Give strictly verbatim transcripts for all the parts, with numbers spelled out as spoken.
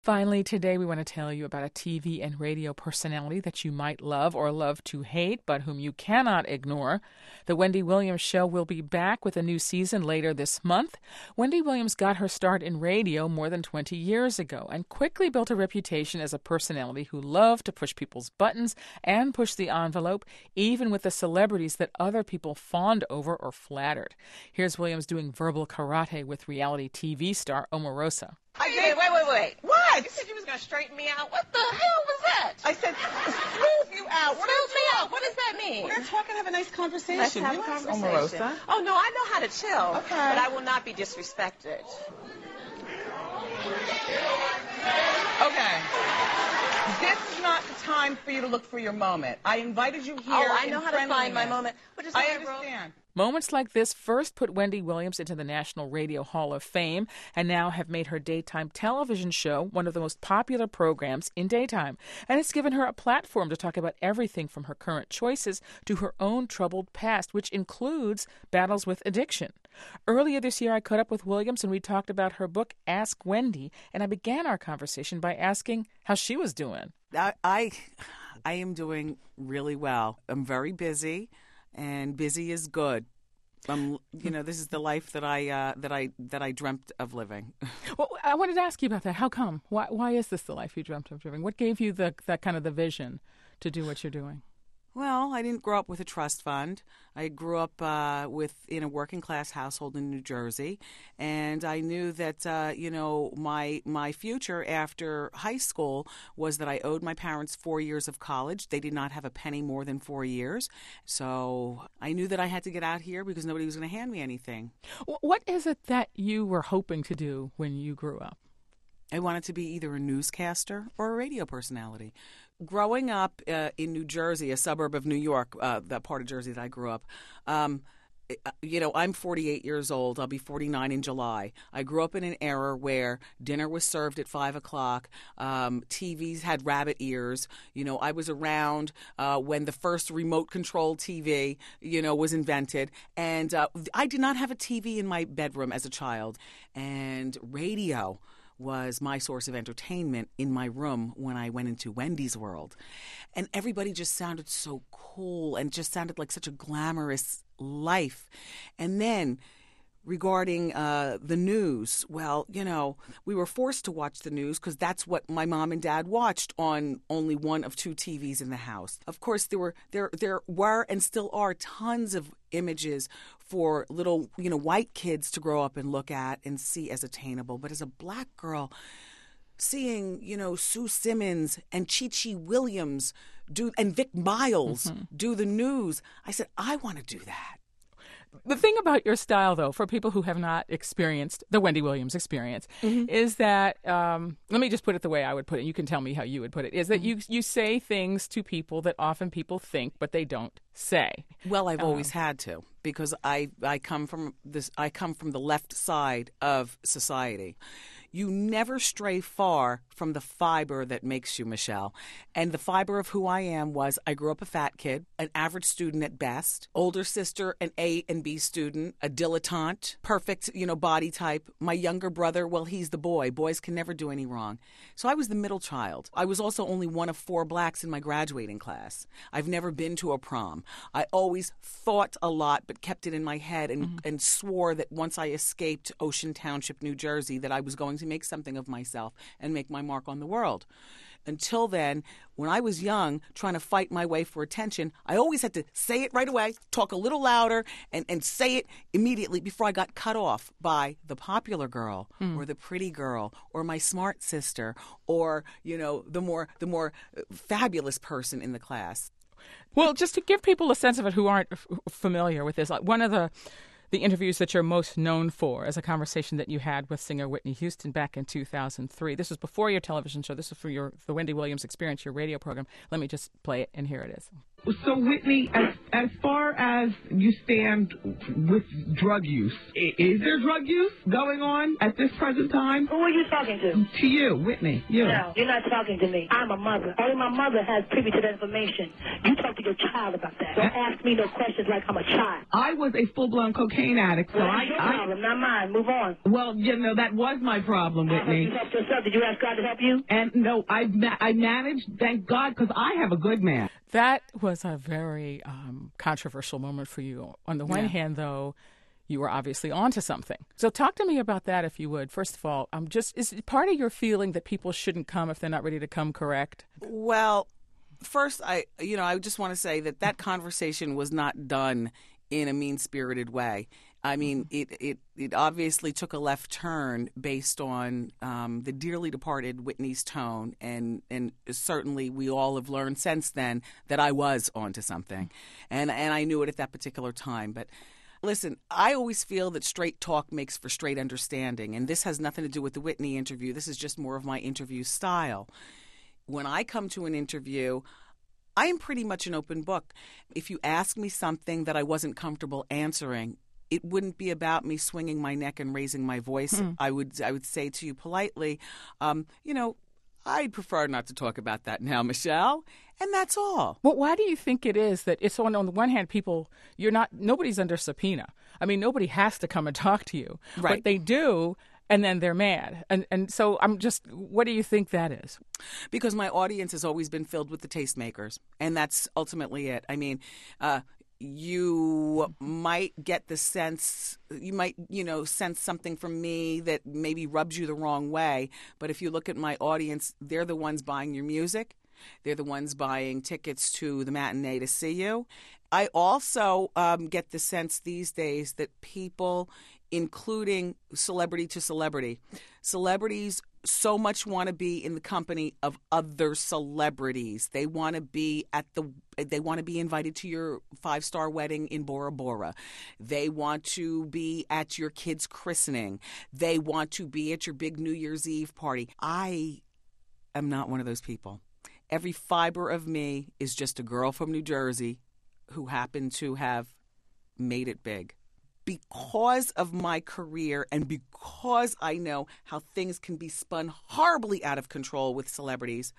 Finally, today we want to tell you about a T V and radio personality that you might love or love to hate, but whom you cannot ignore. The Wendy Williams Show will be back with a new season later this month. Wendy Williams got her start in radio more than twenty years ago and quickly built a reputation as a personality who loved to push people's buttons and push the envelope, even with the celebrities that other people fawned over or flattered. Here's Williams doing verbal karate with reality T V star Omarosa. I did. Wait, wait, wait. What? You said you was going to straighten me out. What the hell was that? I said, smooth you out. What Smooth me is out. What does that mean? We're going to talk and have a nice conversation. Let's have a Relax, conversation. Omarosa. Oh, no, I know how to chill. Okay. But I will not be disrespected. Okay. This is not the time for you to look for your moment. I invited you here. Oh, I know in how to find my friendliness. moment. What is I that, bro? understand. Moments like this first put Wendy Williams into the National Radio Hall of Fame and now have made her daytime television show one of the most popular programs in daytime. And it's given her a platform to talk about everything from her current choices to her own troubled past, which includes battles with addiction. Earlier this year, I caught up with Williams and we talked about her book, Ask Wendy, and I began our conversation by asking how she was doing. I, I, I am doing really well. I'm very busy. And busy is good. Um, you know, this is the life that I uh, that I that I dreamt of living. Well, I wanted to ask you about that. How come? Why why is this the life you dreamt of living? What gave you the that kind of the vision to do what you're doing? Well, I didn't grow up with a trust fund. I grew up uh, with in a working class household in New Jersey, and I knew that uh, you know my my future after high school was that I owed my parents four years of college. They did not have a penny more than four years, so I knew that I had to get out here because nobody was going to hand me anything. What is it that you were hoping to do when you grew up? I wanted to be either a newscaster or a radio personality. Growing up uh, in New Jersey, a suburb of New York, uh, that part of Jersey that I grew up, um, you know, I'm forty-eight years old. I'll be forty-nine in July. I grew up in an era where dinner was served at five o'clock. Um, T Vs had rabbit ears. You know, I was around uh, when the first remote-controlled T V, you know, was invented. And uh, I did not have a T V in my bedroom as a child. And radio was my source of entertainment in my room when I went into Wendy's world. And everybody just sounded so cool and just sounded like such a glamorous life. And then regarding uh, the news, well, you know, we were forced to watch the news because that's what my mom and dad watched on only one of two T Vs in the house. Of course, there were there there were and still are tons of images for little, you know, white kids to grow up and look at and see as attainable. But as a black girl, seeing, you know, Sue Simmons and Chi Chi Williams do and Vic Miles mm-hmm. do the news, I said, I want to do that. The thing about your style, though, for people who have not experienced the Wendy Williams experience, mm-hmm. is that, um, let me just put it the way I would put it, you can tell me how you would put it, is that mm-hmm. you you say things to people that often people think, but they don't say. Well, I've um, always had to, because I, I come from this I come from the left side of society. You never stray far from the fiber that makes you, Michelle. And the fiber of who I am was I grew up a fat kid, an average student at best, older sister, an A and B student, a dilettante, perfect, you know, body type. My younger brother, well, he's the boy. Boys can never do any wrong. So I was the middle child. I was also only one of four blacks in my graduating class. I've never been to a prom. I always thought a lot but kept it in my head and, mm-hmm. and swore that once I escaped Ocean Township, New Jersey, that I was going to make something of myself and make my mark on the world. Until then, when I was young, trying to fight my way for attention, I always had to say it right away, talk a little louder, and, and say it immediately before I got cut off by the popular girl mm. or the pretty girl or my smart sister or, you know, the more the more fabulous person in the class. Well, just to give people a sense of it who aren't f- familiar with this, like one of the the interviews that you're most known for is a conversation that you had with singer Whitney Houston back in two thousand three. This was before your television show. This was for your the Wendy Williams Experience, your radio program. Let me just play it, and here it is. So, Whitney, as, as far as you stand with drug use, i- is there drug use going on at this present time? Who are you talking to? To you, Whitney, you. No, you're not talking to me. I'm a mother. Only my mother has privy to that information. You talk to your child about that. Don't ask me no questions like I'm a child. I was a full-blown cocaine addict, so Well, I, that's your I... problem, not mine. Move on. Well, you know, that was my problem, I hope Whitney. you helped yourself. Did you ask God to help you? And no, I, ma- I managed, thank God, because I have a good man. That was a very um, controversial moment for you. On the one Yeah. hand, though, you were obviously onto something. So talk to me about that, if you would. First of all, I'm just is it part of your feeling that people shouldn't come if they're not ready to come correct? Well, first, I you know I just want to say that that conversation was not done in a mean-spirited way. I mean, it, it, it obviously took a left turn based on um, the dearly departed Whitney's tone, and, and certainly we all have learned since then that I was onto something, and and I knew it at that particular time. But listen, I always feel that straight talk makes for straight understanding, and this has nothing to do with the Whitney interview. This is just more of my interview style. When I come to an interview, I am pretty much an open book. If you ask me something that I wasn't comfortable answering, it wouldn't be about me swinging my neck and raising my voice. Hmm. I would I would say to you politely, um, you know, I'd prefer not to talk about that now, Michelle, and that's all. Well, why do you think it is that it's on on the one hand, people you're not nobody's under subpoena. I mean, nobody has to come and talk to you, Right. but they do, and then they're mad, and and so I'm just, what do you think that is? Because my audience has always been filled with the tastemakers, and that's ultimately it. I mean, uh, you might get the sense, you might, you know, sense something from me that maybe rubs you the wrong way. But if you look at my audience, they're the ones buying your music. They're the ones buying tickets to the matinee to see you. I also um, get the sense these days that people, including celebrity to celebrity, celebrities so much want to be in the company of other celebrities. They want to be at the they want to be invited to your five-star wedding in Bora Bora. They want to be at your kid's christening. They want to be at your big New Year's Eve party. I am not one of those people. Every fiber of me is just a girl from New Jersey who happened to have made it big. Because of my career and because I know how things can be spun horribly out of control with celebrities,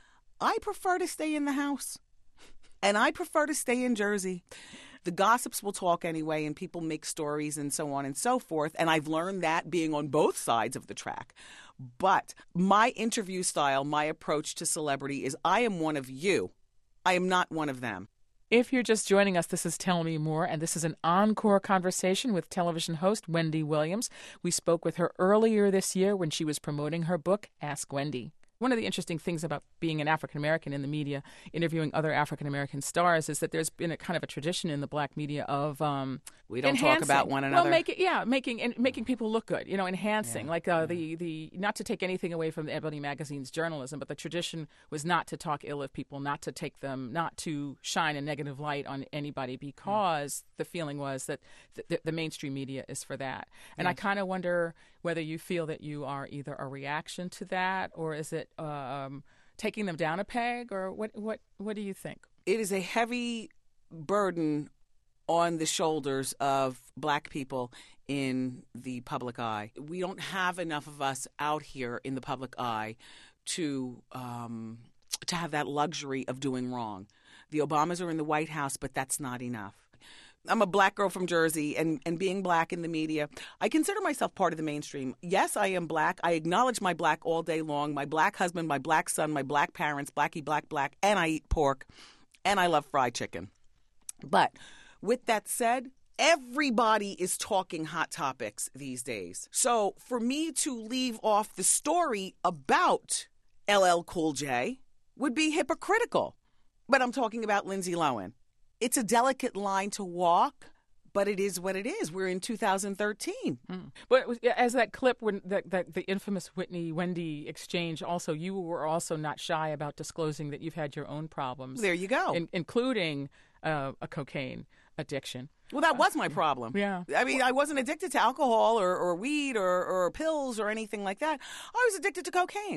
I prefer to stay in the house. And I prefer to stay in Jersey. The gossips will talk anyway, and people make stories and so on and so forth. And I've learned that being on both sides of the track. But my interview style, my approach to celebrity is I am one of you. I am not one of them. If you're just joining us, this is Tell Me More, and this is an encore conversation with television host Wendy Williams. We spoke with her earlier this year when she was promoting her book, Ask Wendy. One of the interesting things about being an African-American in the media, interviewing other African-American stars, is that there's been a kind of a tradition in the black media of um, We don't enhancing. talk about one another. Well, make it, yeah, making and making people look good, you know, enhancing. Yeah. Like uh, the, the, not to take anything away from the Ebony Magazine's journalism, but the tradition was not to talk ill of people, not to take them, not to shine a negative light on anybody, because the feeling was that the, the mainstream media is for that. And Yes. I kind of wonder whether you feel that you are either a reaction to that, or is it um, taking them down a peg, or what? What? What do you think? It is a heavy burden on the shoulders of black people in the public eye. We don't have enough of us out here in the public eye to um, to have that luxury of doing wrong. The Obamas are in the White House, but that's not enough. I'm a black girl from Jersey, and, and being black in the media, I consider myself part of the mainstream. Yes, I am black. I acknowledge my black all day long. My black husband, my black son, my black parents, blacky, black, black, and I eat pork, and I love fried chicken. But with that said, everybody is talking hot topics these days. So for me to leave off the story about L L Cool J would be hypocritical. But I'm talking about Lindsay Lohan. It's a delicate line to walk, but it is what it is. We're in two thousand thirteen. Mm. But it was, as that clip, when that, that the infamous Whitney Wendy exchange, also you were also not shy about disclosing that you've had your own problems. There you go. in, including uh, a cocaine addiction. Well, that was my problem. Yeah. I mean, I wasn't addicted to alcohol or, or weed or, or pills or anything like that. I was addicted to cocaine.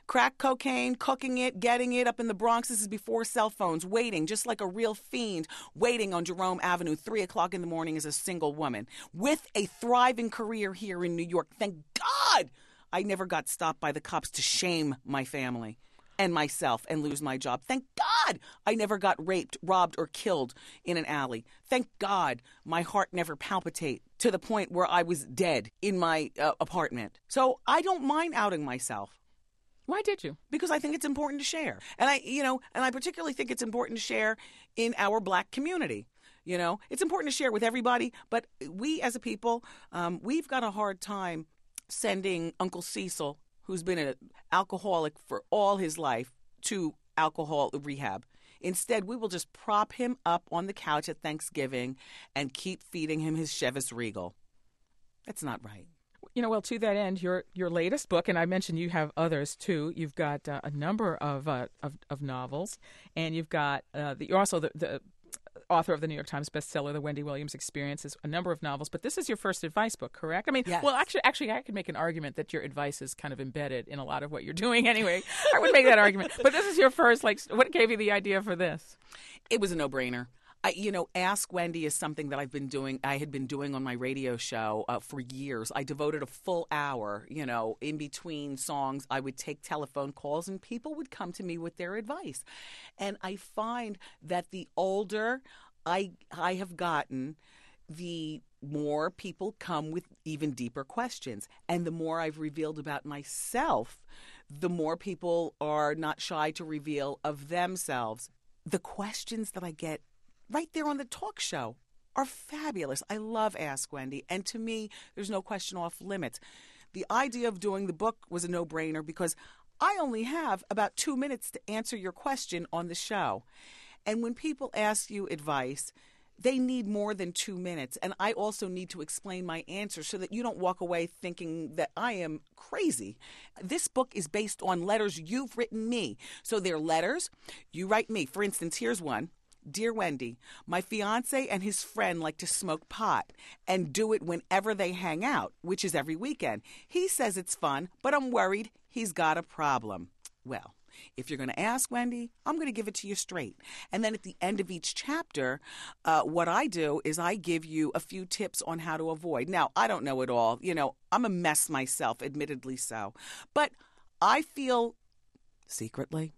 Crack cocaine, cooking it, getting it up in the Bronx. This is before cell phones, waiting, just like a real fiend, waiting on Jerome Avenue, three o'clock in the morning as a single woman, with a thriving career here in New York. Thank God I never got stopped by the cops to shame my family and myself and lose my job. Thank God I never got raped, robbed, or killed in an alley. Thank God my heart never palpitated to the point where I was dead in my uh, apartment. So I don't mind outing myself. Why did you? Because I think it's important to share. And I, you know, and I particularly think it's important to share in our Black community. You know, it's important to share with everybody, but we as a people, um, we've got a hard time sending Uncle Cecil, who's been an alcoholic for all his life, to alcohol rehab. Instead, we will just prop him up on the couch at Thanksgiving and keep feeding him his Chivas Regal. That's not right. You know, well, to that end, your your latest book, and I mentioned you have others too. You've got uh, a number of, uh, of of novels, and you've got uh, the, you're also the, the author of the New York Times bestseller, The Wendy Williams Experience, is a number of novels. But this is your first advice book, correct? I mean, yes. well, actually, actually, I could make an argument that your advice is kind of embedded in a lot of what you're doing. Anyway, I would make that argument. But this is your first. Like, what gave you the idea for this? It was a no-brainer. I, you know, Ask Wendy is something that I've been doing, I had been doing on my radio show uh, for years. I devoted a full hour, you know, in between songs. I would take telephone calls and people would come to me with their advice. And I find that the older I I have gotten, the more people come with even deeper questions. And the more I've revealed about myself, the more people are not shy to reveal of themselves. The questions that I get right there on the talk show are fabulous. I love Ask Wendy. And to me, there's no question off limits. The idea of doing the book was a no-brainer because I only have about two minutes to answer your question on the show. And when people ask you advice, they need more than two minutes. And I also need to explain my answer so that you don't walk away thinking that I am crazy. This book is based on letters you've written me. So they're letters you write me. For instance, here's one. Dear Wendy, my fiance and his friend like to smoke pot and do it whenever they hang out, which is every weekend. He says it's fun, but I'm worried he's got a problem. Well, if you're going to ask, Wendy, I'm going to give it to you straight. And then at the end of each chapter, uh, what I do is I give you a few tips on how to avoid. Now, I don't know it all. You know, I'm a mess myself, admittedly so. But I feel secretly,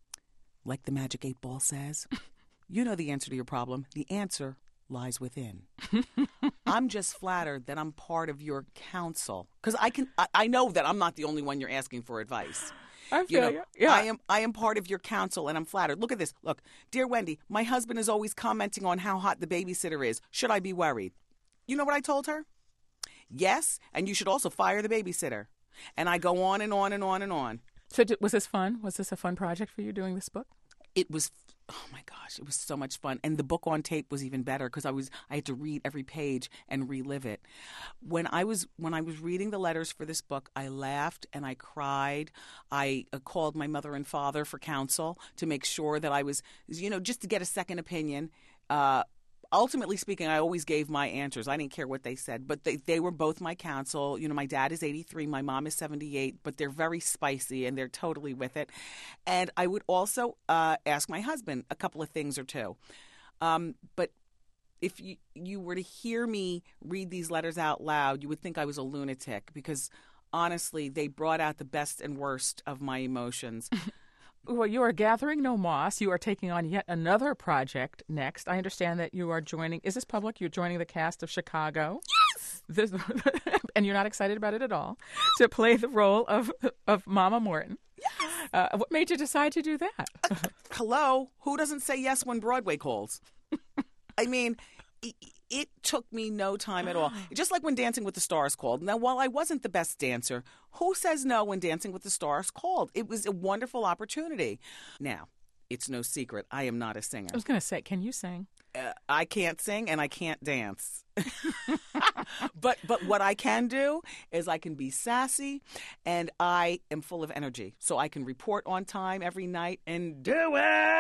like the Magic Eight Ball says, you know the answer to your problem. The answer lies within. I'm just flattered that I'm part of your counsel. Because I can, I, I know that I'm not the only one you're asking for advice. I feel You know, you. Yeah. I am I am part of your counsel, and I'm flattered. Look at this. Look, dear Wendy, my husband is always commenting on how hot the babysitter is. Should I be worried? You know what I told her? Yes, and you should also fire the babysitter. And I go on and on and on and on. So did, was this fun? Was this a fun project for you doing this book? It was, oh my gosh, it was so much fun. And the book on tape was even better because I was I had to read every page and relive it. When I was when I was reading the letters for this book, I laughed and I cried. I uh, called my mother and father for counsel to make sure that I was, you know, just to get a second opinion. Uh, ultimately speaking, I always gave my answers. I didn't care what they said, but they, they were both my counsel. You know, my dad is eighty-three, my mom is seventy-eight, but they're very spicy and they're totally with it. And I would also uh, ask my husband a couple of things or two. Um, but if you, you were to hear me read these letters out loud, you would think I was a lunatic because honestly, they brought out the best and worst of my emotions. Well, you are gathering no moss. You are taking on yet another project next. I understand that you are joining. Is this public? You're joining the cast of Chicago. Yes. This, and you're not excited about it at all. To play the role of of Mama Morton. Yes. Uh, what made you decide to do that? Uh, hello? Who doesn't say yes when Broadway calls? I mean, it, it took me no time at all. Just like when Dancing with the Stars called. Now, while I wasn't the best dancer, who says no when Dancing with the Stars called? It was a wonderful opportunity. Now, it's no secret, I am not a singer. I was going to say, can you sing? Uh, I can't sing and I can't dance. but but what I can do is I can be sassy and I am full of energy. So I can report on time every night and do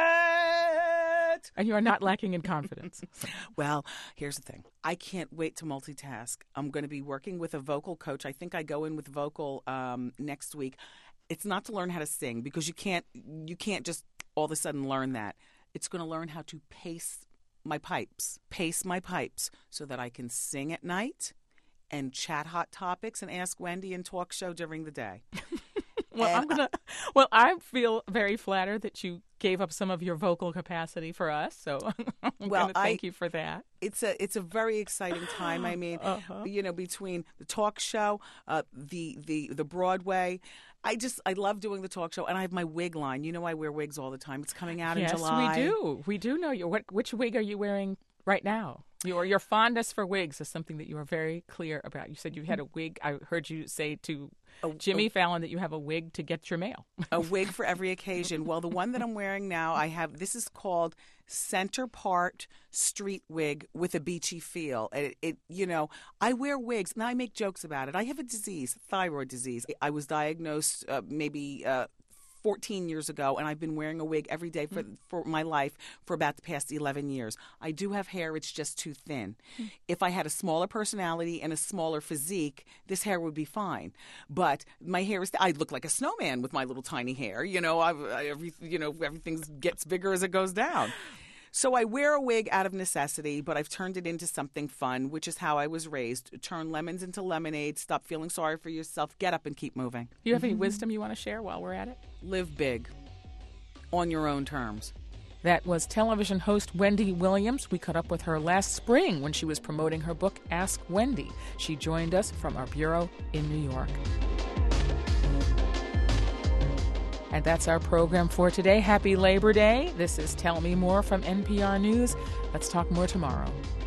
it. And you are not lacking in confidence. Well, here's the thing. I can't wait to multitask. I'm going to be working with a vocal coach. I think I go in with vocal um, next week. It's not to learn how to sing, because you can't you can't just all of a sudden learn that. It's going to learn how to pace my pipes, pace my pipes so that I can sing at night and chat hot topics and ask Wendy and talk show during the day. Well, I'm gonna. Well, I feel very flattered that you gave up some of your vocal capacity for us. So, I'm well, gonna thank I, you for that. It's a it's a very exciting time. I mean, uh-huh. you know, between the talk show, uh, the the the Broadway. I just I love doing the talk show, and I have my wig line. You know, I wear wigs all the time. It's coming out yes, in July. Yes, we do. We do know you. What which wig are you wearing right now? Your your fondness for wigs is something that you are very clear about. You said you had a wig. I heard you say to Jimmy a, Fallon that you have a wig to get your mail. A wig for every occasion. Well, the one that I'm wearing now, I have. This is called Center Part Street Wig with a beachy feel. It, it, you know, I wear wigs. Now I make jokes about it. I have a disease, thyroid disease. I was diagnosed uh, maybe. Uh, fourteen years ago, and I've been wearing a wig every day for, for my life for about the past eleven years. I do have hair, it's just too thin. Mm. If I had a smaller personality and a smaller physique, this hair would be fine. But my hair is, I look like a snowman with my little tiny hair. You know, I, I, every, you know, everything gets bigger as it goes down. So I wear a wig out of necessity, but I've turned it into something fun, which is how I was raised. Turn lemons into lemonade. Stop feeling sorry for yourself. Get up and keep moving. Do you have any wisdom you want to share while we're at it? Live big on your own terms. That was television host Wendy Williams. We caught up with her last spring when she was promoting her book, Ask Wendy. She joined us from our bureau in New York. And that's our program for today. Happy Labor Day. This is Tell Me More from N P R News. Let's talk more tomorrow.